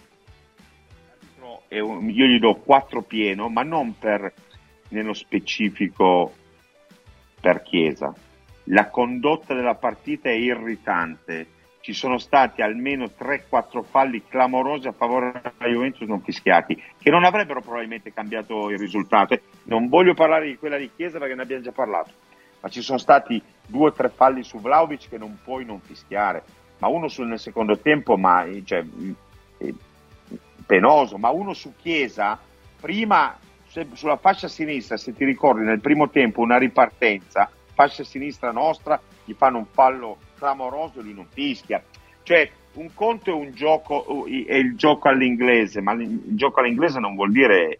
Io gli do quattro pieno, ma non per nello specifico per Chiesa. La condotta della partita è irritante. Ci sono stati almeno tre quattro falli clamorosi a favore della Juventus non fischiati, che non avrebbero probabilmente cambiato il risultato. Non voglio parlare di quella di Chiesa perché ne abbiamo già parlato, ma ci sono stati due o tre falli su Vlahovic che non puoi non fischiare, ma uno sul, nel secondo tempo, ma cioè, penoso, ma uno su Chiesa, prima se, sulla fascia sinistra, se ti ricordi nel primo tempo una ripartenza, fascia sinistra nostra, gli fanno un fallo clamoroso e lui non fischia. Cioè un conto è un gioco, è il gioco all'inglese, ma il gioco all'inglese non vuol dire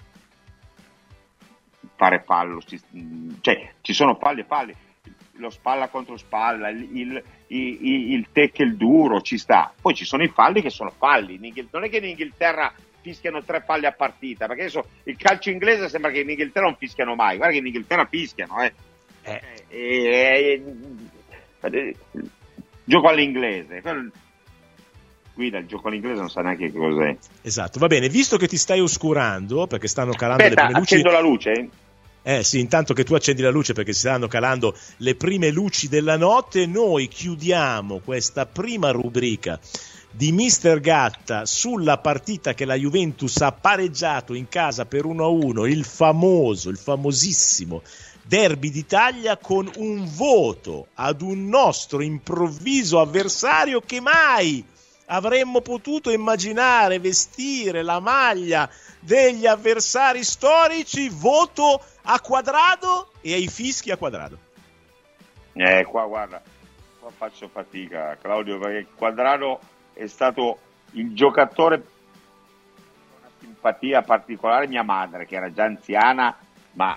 fare fallo, cioè ci sono falli e falli, lo spalla contro spalla, il, il, il, il tackle duro ci sta, poi ci sono i falli che sono falli. Non è che in Inghilterra fischiano tre falli a partita, perché adesso il calcio inglese sembra che in Inghilterra non fischiano mai, guarda che in Inghilterra fischiano, eh. Eh, eh, eh, eh, gioco all'inglese, guida il gioco all'inglese non sa neanche che cos'è. Esatto, va bene, visto che ti stai oscurando perché stanno calando Aspetta, le prime luci, accendo la luce. Eh sì, intanto che tu accendi la luce perché si stanno calando le prime luci della notte, noi chiudiamo questa prima rubrica di mister Gatta sulla partita che la Juventus ha pareggiato in casa per uno a uno, il famoso, il famosissimo Derby d'Italia, con un voto ad un nostro improvviso avversario che mai avremmo potuto immaginare vestire la maglia degli avversari storici. Voto a Quadrado e ai fischi a Quadrado. Eh, qua guarda, qua faccio fatica, Claudio, perché Quadrado è stato il giocatore con una simpatia particolare. Mia madre, che era già anziana, ma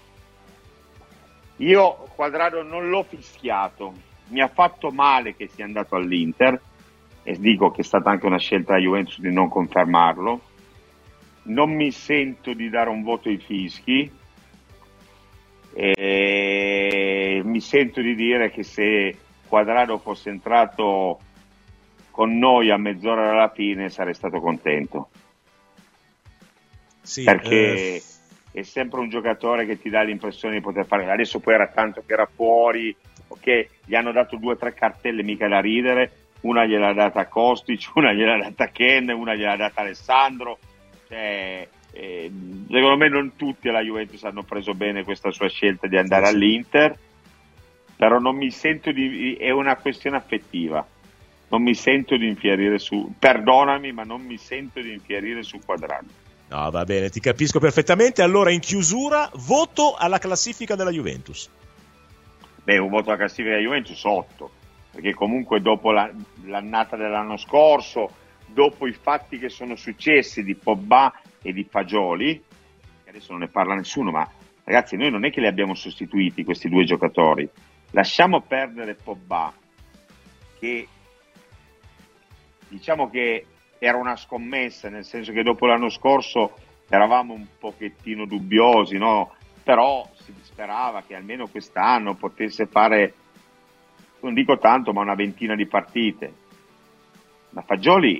io Quadrado non l'ho fischiato, mi ha fatto male che sia andato all'Inter, e dico che è stata anche una scelta della Juventus di non confermarlo. Non mi sento di dare un voto ai fischi, e mi sento di dire che se Quadrado fosse entrato con noi a mezz'ora dalla fine sarei stato contento, sì, perché eh... è sempre un giocatore che ti dà l'impressione di poter fare. Adesso poi era tanto che era fuori, ok, gli hanno dato due o tre cartelle mica da ridere, una gliel'ha data a Kostic, una gliel'ha data a Ken, una gliel'ha data a Alessandro, cioè, eh, secondo me non tutti alla Juventus hanno preso bene questa sua scelta di andare all'Inter, però non mi sento di, è una questione affettiva, non mi sento di infierire su, perdonami, ma non mi sento di infierire su Quadrado. No, va bene, ti capisco perfettamente. Allora, in chiusura, voto alla classifica della Juventus. Beh, un voto alla classifica della Juventus otto, perché comunque dopo la, l'annata dell'anno scorso, dopo i fatti che sono successi di Pogba e di Fagioli, che adesso non ne parla nessuno, ma ragazzi, noi non è che li abbiamo sostituiti questi due giocatori, lasciamo perdere Pogba, che diciamo che era una scommessa, nel senso che dopo l'anno scorso eravamo un pochettino dubbiosi, no? Però si sperava che almeno quest'anno potesse fare, non dico tanto, ma una ventina di partite. Ma Fagioli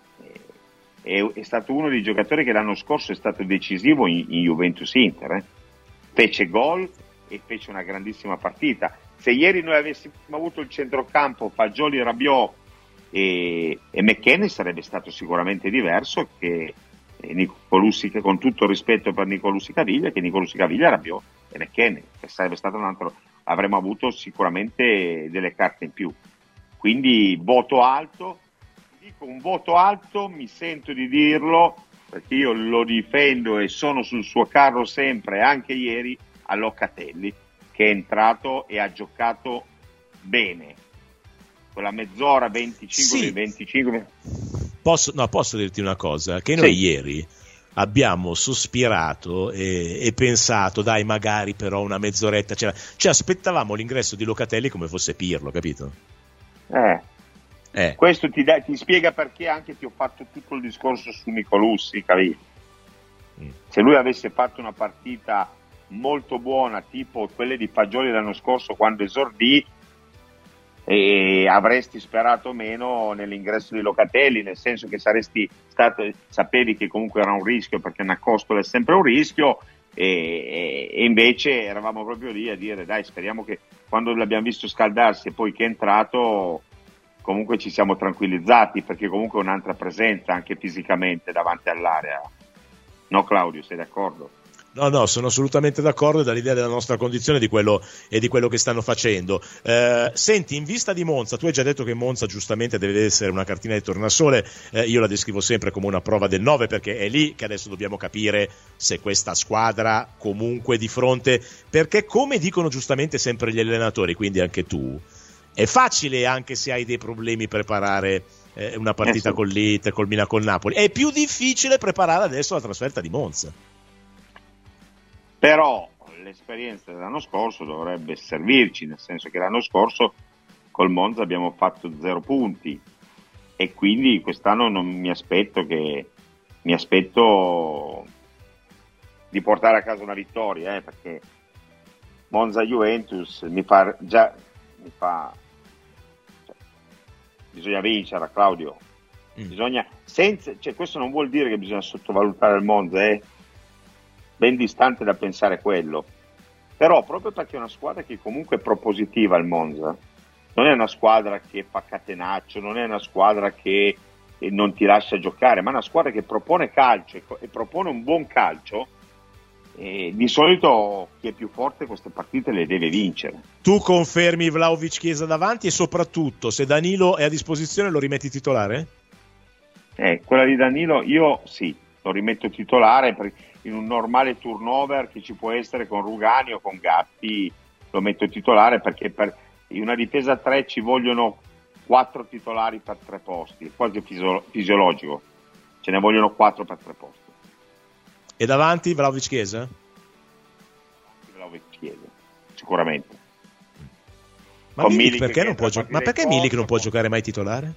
è, è stato uno dei giocatori che l'anno scorso è stato decisivo in, in Juventus Inter, eh? Fece gol e fece una grandissima partita. Se ieri noi avessimo avuto il centrocampo Fagioli, Rabiot e, e McKennie, sarebbe stato sicuramente diverso che Nicolussi, che con tutto il rispetto per Nicolussi Caviglia, che Nicolussi Caviglia, Rabiot e McKennie, che sarebbe stato un altro, avremmo avuto sicuramente delle carte in più. Quindi voto alto, dico un voto alto, mi sento di dirlo perché io lo difendo e sono sul suo carro sempre, anche ieri, a Locatelli, che è entrato e ha giocato bene quella mezz'ora, venticinque, sì. venticinque. Posso, no, posso dirti una cosa, che noi sì. ieri abbiamo sospirato e, e pensato, dai, magari però una mezz'oretta, cioè, cioè aspettavamo l'ingresso di Locatelli come fosse Pirlo, capito? Eh, eh. Questo ti, da, ti spiega perché anche ti ho fatto tutto il discorso su Nicolussi, capisci? Mm. Se lui avesse fatto una partita molto buona, tipo quelle di Fagioli l'anno scorso quando esordì, e avresti sperato meno nell'ingresso di Locatelli, nel senso che saresti stato, sapevi che comunque era un rischio, perché Nacostolo è sempre un rischio, e, e invece eravamo proprio lì a dire dai, speriamo che quando l'abbiamo visto scaldarsi e poi che è entrato comunque ci siamo tranquillizzati, perché comunque è un'altra presenza anche fisicamente davanti all'area. No, Claudio, sei d'accordo? No, no, sono assolutamente d'accordo dall'idea della nostra condizione di quello, e di quello che stanno facendo. Eh, senti, in vista di Monza, tu hai già detto che Monza giustamente deve essere una cartina di tornasole, eh, io la descrivo sempre come una prova del nove, perché è lì che adesso dobbiamo capire se questa squadra comunque di fronte, perché come dicono giustamente sempre gli allenatori, quindi anche tu, è facile anche se hai dei problemi preparare eh, una partita eh sì. con l'Inter, col Milan, col Napoli, è più difficile preparare adesso la trasferta di Monza. Però l'esperienza dell'anno scorso dovrebbe servirci, nel senso che l'anno scorso col Monza abbiamo fatto zero punti e quindi quest'anno non mi aspetto che mi aspetto di portare a casa una vittoria, eh, perché Monza Juventus mi fa già mi fa cioè, bisogna vincere, Claudio. Mm. Bisogna senza, cioè, questo non vuol dire che bisogna sottovalutare il Monza, eh. Ben distante da pensare quello, però proprio perché è una squadra che comunque è propositiva, il Monza non è una squadra che fa catenaccio, non è una squadra che non ti lascia giocare, ma è una squadra che propone calcio e propone un buon calcio, e di solito chi è più forte queste partite le deve vincere. Tu confermi Vlahovic Chiesa davanti, e soprattutto se Danilo è a disposizione lo rimetti titolare? Eh, quella di Danilo io sì, lo rimetto titolare perché in un normale turnover che ci può essere con Rugani o con Gatti lo metto titolare, perché per in una difesa a tre ci vogliono quattro titolari per tre posti, è quasi fisio- fisiologico, ce ne vogliono quattro per tre posti. E davanti Vlahovic Chiesa? Vlahovic Chiesa, sicuramente. Ma Milik, Milik perché non può gio- ma perché Milik non può giocare mai titolare?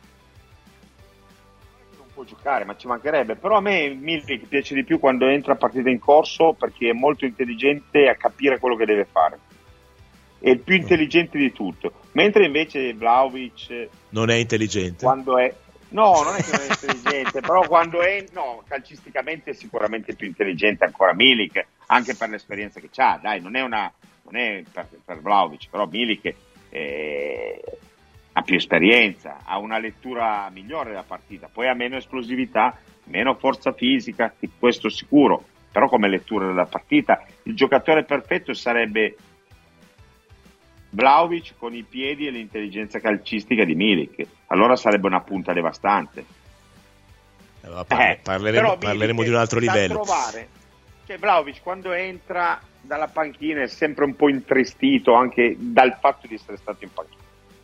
Può giocare, ma ci mancherebbe, però a me Milik piace di più quando entra a partita in corso, perché è molto intelligente a capire quello che deve fare, è il più intelligente di tutto, mentre invece Vlahovic non è intelligente quando è no, non è che non è intelligente però quando è no, calcisticamente è sicuramente più intelligente ancora Milik, anche per l'esperienza che c'ha, dai, non è una non è per, per Vlahovic, però Milik è ha più esperienza, ha una lettura migliore della partita, poi ha meno esplosività, meno forza fisica, questo sicuro, però come lettura della partita il giocatore perfetto sarebbe Vlahovic con i piedi e l'intelligenza calcistica di Milik, allora sarebbe una punta devastante. Allora, parle, eh, parleremo, parleremo di un altro livello. Trovare, cioè Vlahovic quando entra dalla panchina è sempre un po' intristito anche dal fatto di essere stato in panchina.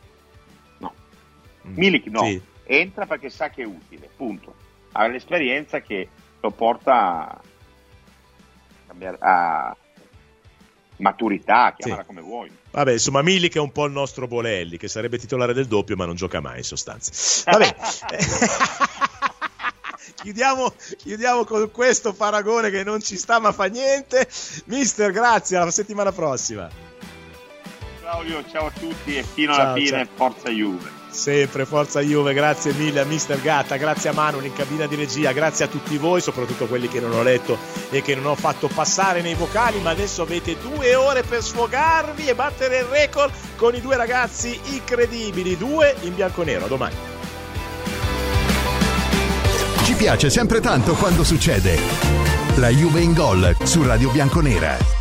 Milik no, sì. Entra perché sa che è utile, punto. Ha l'esperienza che lo porta a, a maturità, chiamala sì. come vuoi. Vabbè, insomma, Milik è un po' il nostro Bolelli, che sarebbe titolare del doppio ma non gioca mai in sostanza. Vabbè. chiudiamo, chiudiamo con questo paragone che non ci sta ma fa niente. Mister, grazie, alla settimana prossima. Claudio, ciao a tutti e fino ciao, alla fine, ciao. Forza Juve. Sempre forza Juve, grazie mille a Mister Gatta, grazie a Manuel in cabina di regia, grazie a tutti voi, soprattutto quelli che non ho letto e che non ho fatto passare nei vocali, ma adesso avete due ore per sfogarvi e battere il record con i due ragazzi incredibili, due in bianconero. A domani. Ci piace sempre tanto quando succede. La Juve in gol su Radio Bianconera.